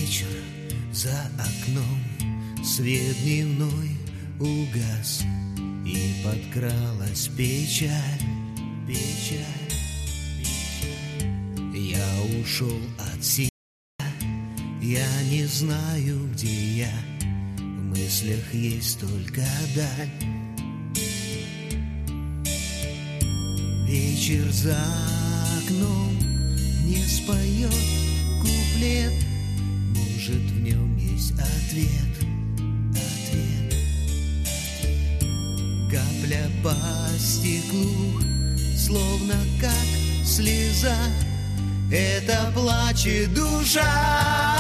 вечер за окном, свет дневной угас, и подкралась печаль, печаль, печаль. Я ушел от себя, я не знаю, где я, в мыслях есть только даль. Вечер за окном не споет куплет, может, в нем есть ответ, ответ. Капля по стеклу, словно как слеза, это плачет душа.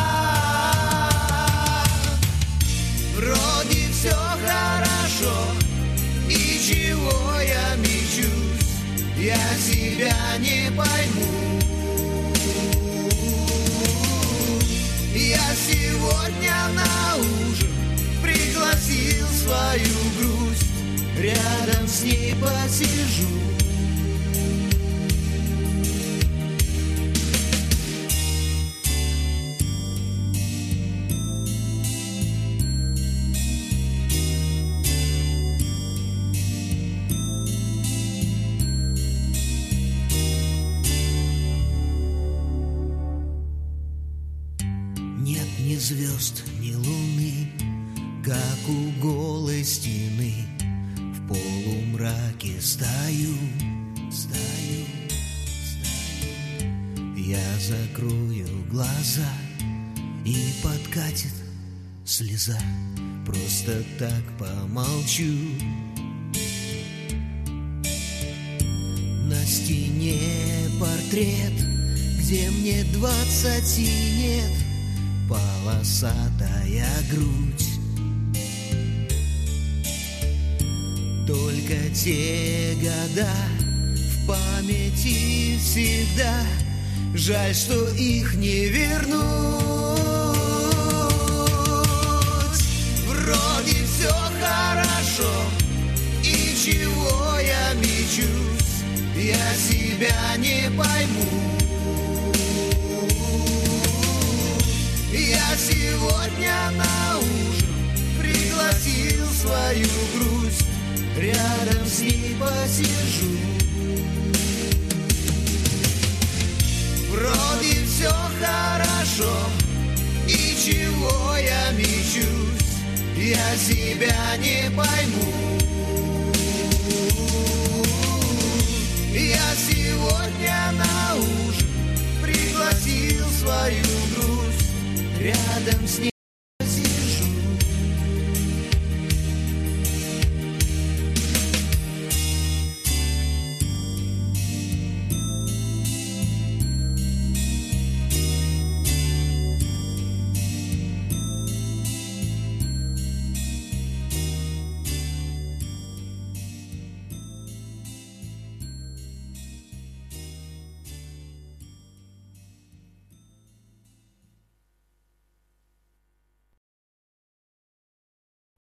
Вроде все хорошо, и чего я мечусь, я себя не пойму. Я сегодня на ужин пригласил свою грусть, рядом с ней посижу. Нет ни звезд, ни луны, как у голой стены. В полумраке стою, стою, стою. Я закрою глаза, и подкатит слеза. Просто так помолчу. На стене портрет, где мне 20 нет, полосатая грудь. Только те года в памяти всегда, жаль, что их не вернуть. Вроде все хорошо, и чего я мечусь, я себя не пойму. Я сегодня на ужин пригласил свою грусть, рядом с ней посижу. Вроде все хорошо, и чего я мечусь, я себя не пойму. Я сегодня на ужин пригласил свою грусть, рядом с ней